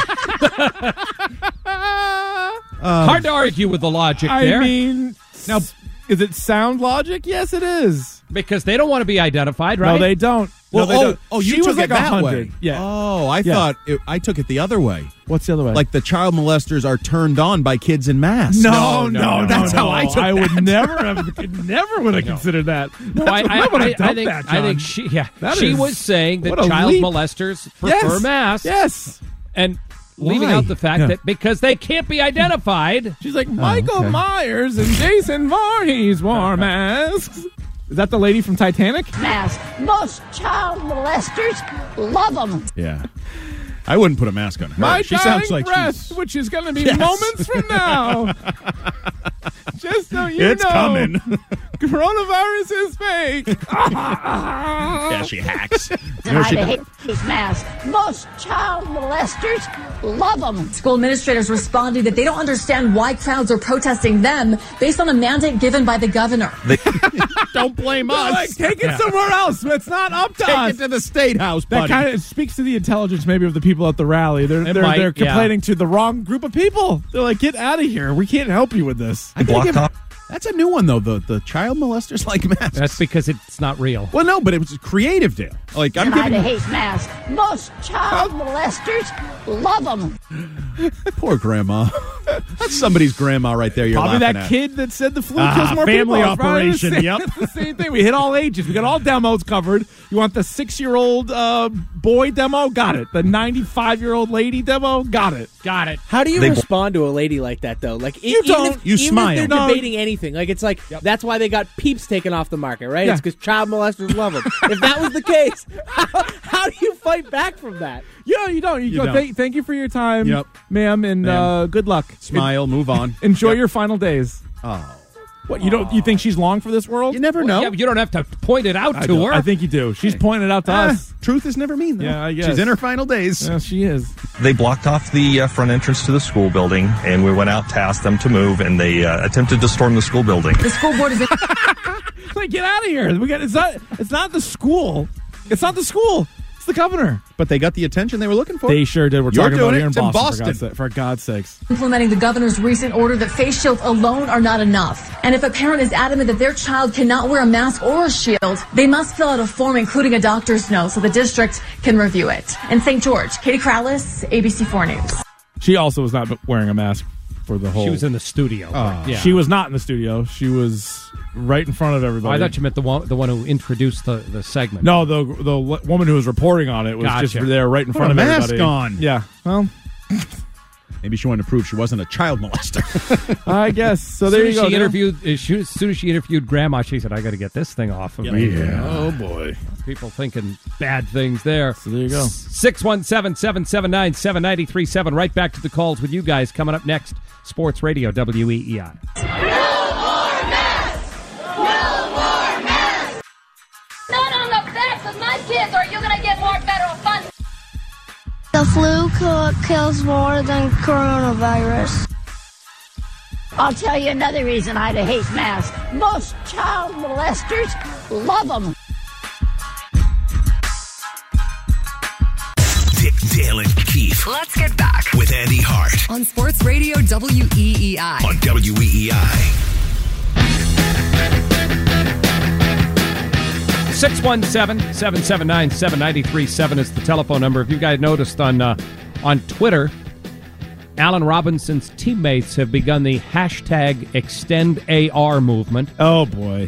Hard to argue with the logic I there. mean, now, is it sound logic? Yes, it is. Because they don't want to be identified, right? No, they don't. Well, no, they oh, don't. oh, you She took was it like that one way. hundred. Yeah. Oh, I Yeah. thought it, I took it the other way. What's the other way? Like the child molesters are turned on by kids in masks. no, no, no, that's no. how I took I would that. never have, could never would have considered that. No, I, I, I would I, have I dumped think, that, I think John. she, yeah, That she is- was saying that what a child leap. molesters prefer Yes. masks. Yes. And leaving Why? out the fact Yeah. that because they can't be identified. She's like, Michael okay. Myers and Jason Voorhees wore masks. Is that the lady from Titanic? Masks. Most child molesters love them. Yeah. I wouldn't put a mask on her. My she dying sounds like breath, she's... which is going to be Yes. moments from now. Just so you It's know, coming. coronavirus is fake. Yeah, she hacks. And I hate these masks. Most child molesters love them. School administrators responding that they don't understand why crowds are protesting them based on a mandate given by the governor. Don't blame They're us. like, take it somewhere else. It's not up to Take us. it to the state house, buddy. That kind of speaks to the intelligence, maybe, of the people at the rally. They're It they're, might, they're yeah. complaining to the wrong group of people. They're like, get out of here. We can't help you with this. I gotta give- That's a new one, though. The the child molesters like masks. That's because it's not real. Well, no, but it was creative, Dale. Like, I'm And I giving... hate masks. Most child molesters love them. Poor grandma. That's somebody's grandma right there you're Probably laughing that at. kid that said the flu Ah, kills more family people. It's probably operation, the same- yep. It's the same thing. We hit all ages. We got all demos covered. You want the six-year-old uh, boy demo? Got it. The ninety-five-year-old lady demo? Got it. Got it. How do you They- respond to a lady like that, though? Like, You even don't. If, You even smile. If they're No. debating anything, like it's like that's why they got Peeps taken off the market, right? Yeah. It's because child molesters love them. If that was the case, how, how do you fight back from that? Yeah, you don't. You, You go, don't. Thank, thank you for your time, Yep. ma'am, and Ma'am. Uh, good luck. Smile, move on. En- enjoy Yep. your final days. Oh. What you don't? You think she's long for this world? You never Well, know. yeah, but you don't have to point it out I, to don't. her. I think you do. She's pointing it out to Ah, us. truth is never mean, though. Yeah, I guess. She's in her final days. Yeah, she is. They blocked off the uh, front entrance to the school building, and we went out to ask them to move, and they uh, attempted to storm the school building. The school board is in- Like, get out of here. We got. It's not. It's not the school. It's not the school. It's It's the governor. But they got the attention they were looking for. They sure did. We're You're talking about doing it here in it. It's Boston, in For, God's, for God's sakes. Implementing the governor's recent order that face shields alone are not enough. And if a parent is adamant that their child cannot wear a mask or a shield, they must fill out a form including a doctor's note so the district can review it. In Saint George, Katie Crowless, A B C four News. She also was not wearing a mask for the whole... She was in the studio. but, yeah. She was not in the studio. She was right in front of everybody. Oh, I thought you meant the one, the one who introduced the, the segment. No, the the woman who was reporting on it was Gotcha. just there right in Put front a of mask everybody. on. Yeah. Well, maybe she wanted to prove she wasn't a child molester. I guess. So As there soon you as go. she There. interviewed, as soon as soon as she interviewed Grandma, she said, "I got to get this thing off of me." Yeah. Oh, boy. People thinking bad things there. So there you go. six one seven, seven seven nine, seven nine three seven. Right back to the calls with you guys coming up next. Sports Radio W E E I. Not on the backs of my kids, or you're going to get more federal funds. The flu ki- kills more than coronavirus. I'll tell you another reason I hate masks. Most child molesters love them. Dale and Keefe Let's get back with Andy Hart on Sports Radio W E E I. on W E E I. six one seven, seven seven nine, seven nine three seven is the telephone number. If you guys noticed on uh, on Twitter, Allen Robinson's teammates have begun the hashtag Extend A R movement. Oh, boy.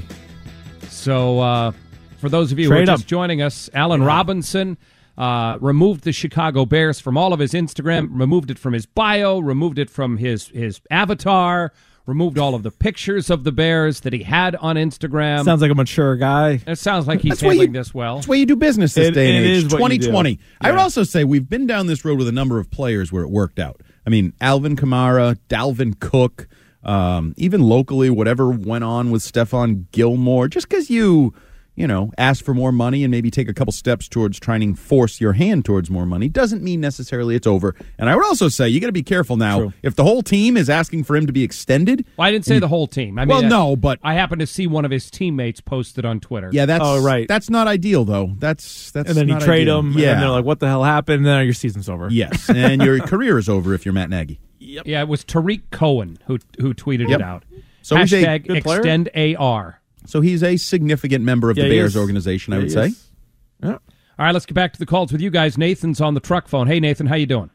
So uh, for those of you Trade who are up. just joining us, Allen Robinson uh, removed the Chicago Bears from all of his Instagram, removed it from his bio, removed it from his, his avatar, removed all of the pictures of the Bears that he had on Instagram. Sounds like a mature guy. It sounds like he's That's why handling you- this well. That's the way you do business this It- day and it age. is what you do. twenty twenty. I would Yeah. also say we've been down this road with a number of players where it worked out. I mean, Alvin Kamara, Dalvin Cook, um, even locally, whatever went on with Stephon Gilmore. Just because you, you know, ask for more money and maybe take a couple steps towards trying to force your hand towards more money doesn't mean necessarily it's over. And I would also say you got to be careful now. True. If the whole team is asking for him to be extended. Well, I didn't say the whole team. I mean, well, I- no, but I happened to see one of his teammates posted on Twitter. yeah, that's Oh, right. That's not ideal, though. That's that's And then you not trade ideal. them, Yeah, and they're like, what the hell happened? And then your season's over. yes, and your career is over if you're Matt Nagy. Yeah, it was Tariq Cohen who who tweeted Yep. it out. So he's a Hashtag good player? Extend A R. So he's a significant member of Yeah, the he Bears is. organization, I Yeah, would he say. is. Yeah. All right, let's get back to the calls with you guys. Nathan's on the truck phone. Hey, Nathan, how you doing?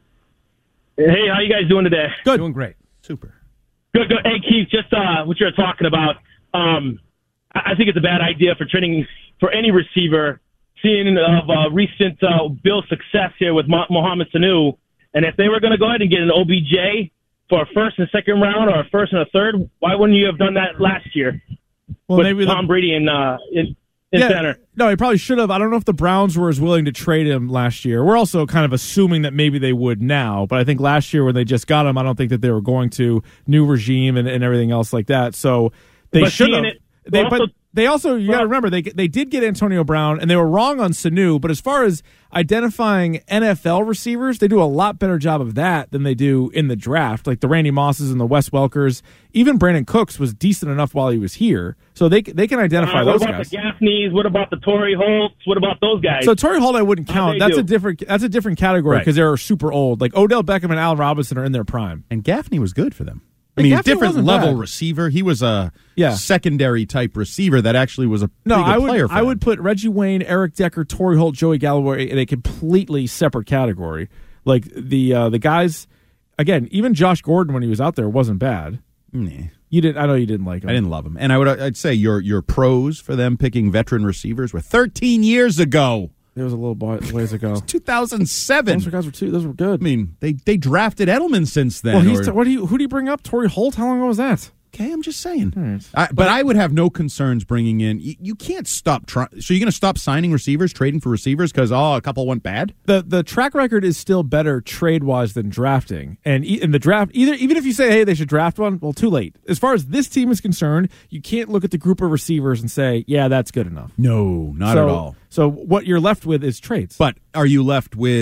Hey, how you guys doing today? Good. Doing great. Super. Good, good. Hey, Keith, just uh, what you were talking about. Um, I I think it's a bad idea for training for any receiver, seeing of uh, recent uh, Bill's success here with Mo- Mohamed Sanu. And if they were going to go ahead and get an O B J for a first and second round or a first and a third, why wouldn't you have done that last year Well, with maybe the- Tom Brady in, uh, in, in Yeah, center? no, he probably should have. I don't know if the Browns were as willing to trade him last year. We're also kind of assuming that maybe they would now, but I think last year when they just got him, I don't think that they were going to. New regime and, and everything else like that. So they But should seeing have. it- They, also- but they also, you got to remember, they they did get Antonio Brown, and they were wrong on Sanu. But as far as identifying N F L receivers, they do a lot better job of that than they do in the draft. Like the Randy Mosses and the Wes Welkers, even Brandon Cooks was decent enough while he was here, so they they can identify Uh, what those about guys. the Gaffneys? What about the Torrey Holtz? What about those guys? So Torrey Holt, I wouldn't How'd count. they That's do? a different. That's a different category Right. because they're super old. Like Odell Beckham and Allen Robinson are in their prime. And Gaffney was good for them. I Yeah, mean, Gaffney different wasn't level bad. receiver. He was a Yeah. secondary type receiver that actually was a No, pretty good I would. player for I them. would put Reggie Wayne, Eric Decker, Torrey Holt, Joey Galloway in a completely separate category. Like the uh, the guys. Again, even Josh Gordon when he was out there wasn't bad. Nah. You didn't. I know you didn't like him. I didn't love him. And I would I'd say your your pros for them picking veteran receivers were thirteen years ago. There was a little boy, ways ago. two thousand seven. Those guys were two. Those were good. I mean, they they drafted Edelman since then. Well, he's or- t- what do you who do you bring up? Torrey Holt. How long ago was that? Okay, I'm just saying. I, but I would have no concerns bringing in. You, you can't stop trying. So you're going to stop signing receivers, trading for receivers because oh, a couple went bad. The the track record is still better trade wise than drafting. And e- in the draft, either even if you say hey they should draft one, well, too late. As far as this team is concerned, you can't look at the group of receivers and say yeah that's good enough. No, not So- at all. So what you're left with is trades. But are you left with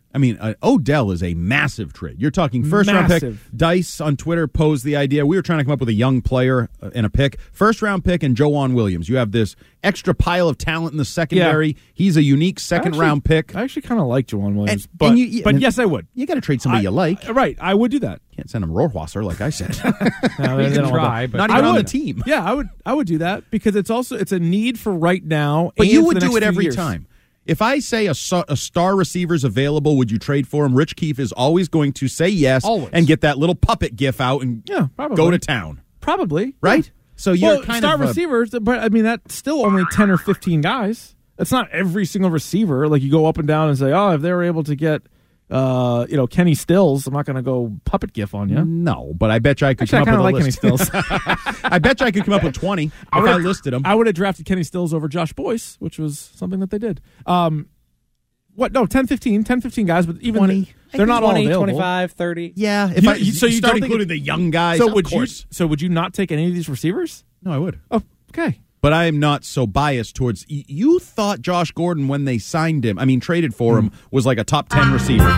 I mean, uh, Odell is a massive trade. You're talking first round pick. Massive. Dice on Twitter posed the idea. We were trying to come up with a young player uh, and a pick. First round pick and Joanne Williams. You have this extra pile of talent in the secondary. Yeah. He's a unique second actually, round pick. I actually kind of like Joanne Williams, and, but and you, but and yes, I would. You got to trade somebody I, you like. Right, I would do that. Can't send him Rohrwasser like I said. no, you can try, but not even I on would. the team. Yeah, I would. I would do that because it's also it's a need for right now. But and you for would the do next it few every years. time. If I say a, a star receiver's available, would you trade for him? Rich Keefe is always going to say yes always. and get that little puppet gif out and yeah, probably. go to town. Probably. Right? Yeah. So you're well, kind star of a, receivers, but I mean that's still only ten or fifteen guys. That's not every single receiver. Like you go up and down and say, oh, if they were able to get uh, you know, Kenny Stills, I'm not going to go puppet gif on you. No, but I bet you I could Actually, come I up with like a list. Kenny Stills. I bet you I could come up with twenty if I, I listed them. I would have drafted Kenny Stills over Josh Boyce, which was something that they did. Um, what? No, ten, fifteen, ten, fifteen guys, but even twenty. The, they're not all twenty, available. twenty-five, thirty. Yeah. If You- I, you- so you you start don't think including it- the young guys, So of would course. you? So would you not take any of these receivers? No, I would. Oh, okay. But I am not so biased towards. y- You thought Josh Gordon, when they signed him, I mean, traded for him, was like a top ten receiver.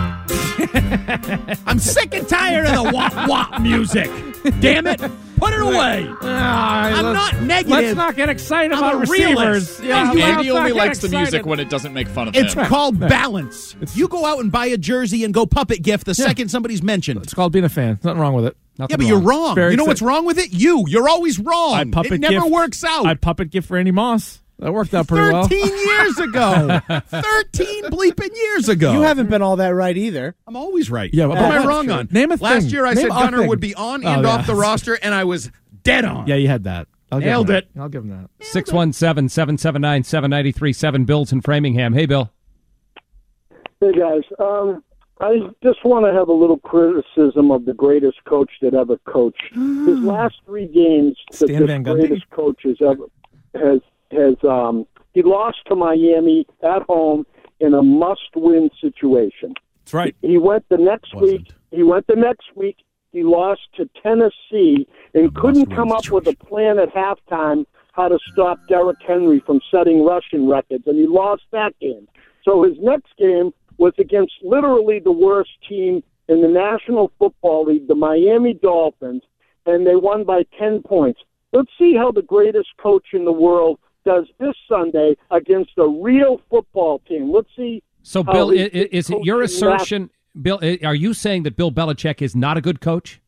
I'm sick and tired of the wop wop music. Damn it. Put it away. I'm not negative. Let's not get excited I'm about a receivers. realist. Yeah, Andy let's not only get likes the music excited. when it doesn't make fun of It's him. called balance. You go out and buy a jersey and go puppet gift the Yeah. second somebody's mentioned. It's called being a fan. Nothing wrong with it. Yeah, Nothing but you're wrong. Very you know exci- what's wrong with it? You. You're always wrong. I puppet it never gift- works out. I puppet gift Randy Moss. That worked out pretty well. Thirteen years ago. Thirteen bleeping years ago. You haven't been all that right either. I'm always right. Yeah, what but am I that's wrong true. on? Name a Last thing. year I Name said a Gunner thing. would be on Oh, and yeah. off the roster, and I was dead on. Yeah, you had that. I'll Nailed give him it. that. I'll give him that. six one seven, seven seven nine, seven nine three seven. Bill's in Framingham. Hey, Bill. Hey, guys. Um, I just want to have a little criticism of the greatest coach that ever coached. His last three games that Stan this Van Gundy? greatest coach has ever has has um, he lost to Miami at home in a must-win situation. That's right. He went the next Wasn't. week. He went the next week. He lost to Tennessee and couldn't must-win come up with a plan at halftime how to stop Derrick Henry from setting rushing records, and he lost that game. So his next game was against literally the worst team in the National Football League, the Miami Dolphins, and they won by ten points. Let's see how the greatest coach in the world does this Sunday against a real football team. Let's see. So, how Bill, his i- i- is it your coaching assertion, Bill, i- are you saying that Bill Belichick is not a good coach?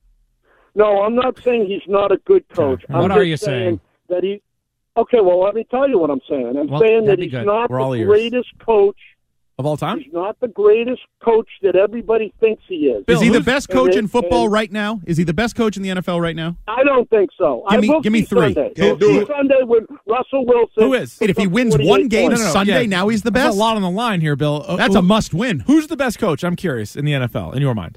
No, I'm not saying he's not a good coach. What I'm are just you saying? That he. Okay, well, let me tell you what I'm saying. I'm Well, saying that that'd be he's good. not We're all the ears. greatest coach. Of all time? He's not the greatest coach that everybody thinks he is. Is he the who's- best coach and in it- football and- right now? Is he the best coach in the N F L right now? I don't think so. Give I me- will give me see three. Sunday. Can't We'll do see it. Sunday with Russell Wilson. Who is? Wait, if he puts up wins forty-eight one game points. Sunday, now he's the There's best? a lot on the line here, Bill. Uh, That's who- a must win. Who's the best coach? I'm curious in the N F L, in your mind.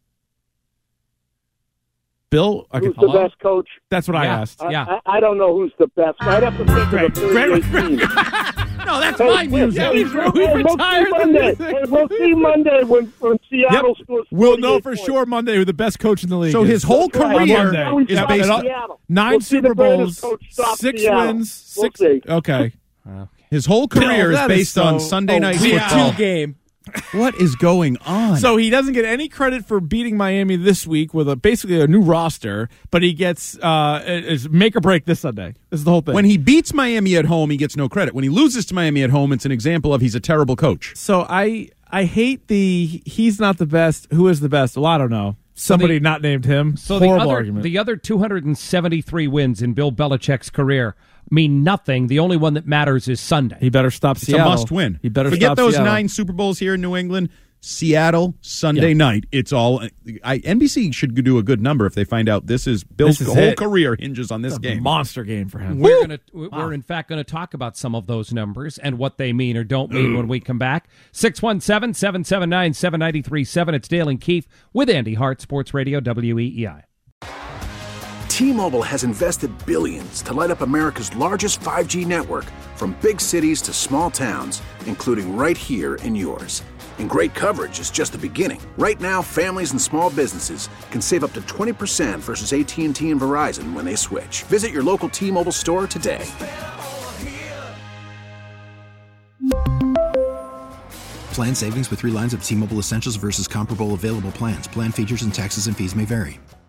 Bill? Okay. Who's the best coach? That's what I Yeah. asked. I, Yeah. I, I don't know who's the best. I'd have to think Great. of the thirty-eight Great. teams. No, that's Hey, my hey, music. hey, We've- hey, we've hey, we'll see retired the Monday. music. Hey, we'll see Monday when, when Seattle Yep. scores We'll know forty-eight for points. sure Monday who the best coach in the league So is. his whole Right, on career Monday. Now he's is got based on Seattle. Nine We'll see the Super greatest Bowls, coach stop six Seattle. wins, We'll six. see. Okay. his whole Bill, career is that is based on so- Sunday oh, night we- football. Two game. What is going on? So he doesn't get any credit for beating Miami this week with a basically a new roster, but he gets uh, is make or break this Sunday. This is the whole thing. when he beats Miami at home, he gets no credit. When he loses to Miami at home, it's an example of he's a terrible coach. so I I hate the he's not the best. Who is the best? Well, I don't know. Somebody the- not named him. So the Horrible other, argument. the other two hundred seventy-three wins in Bill Belichick's career mean nothing. The only one that matters is Sunday. he better stop It's Seattle. a must win. He better Forget stop those Seattle. nine Super Bowls here in New England. Seattle, Sunday Yeah. night. It's all. I, N B C should do a good number if they find out this is Bill's This is whole it. career hinges on this It's a game. monster game for him. We're gonna we're in fact going to talk about some of those numbers and what they mean or don't mean when we come back. six one seven, seven seven nine, seven nine three seven. It's Dale and Keefe with Andy Hart, Sports Radio W E E I. T-Mobile has invested billions to light up America's largest five G network, from big cities to small towns, including right here in yours. And great coverage is just the beginning. Right now, families and small businesses can save up to twenty percent versus A T and T and Verizon when they switch. Visit your local T-Mobile store today. Plan savings with three lines of T-Mobile Essentials versus comparable available plans. Plan features and taxes and fees may vary.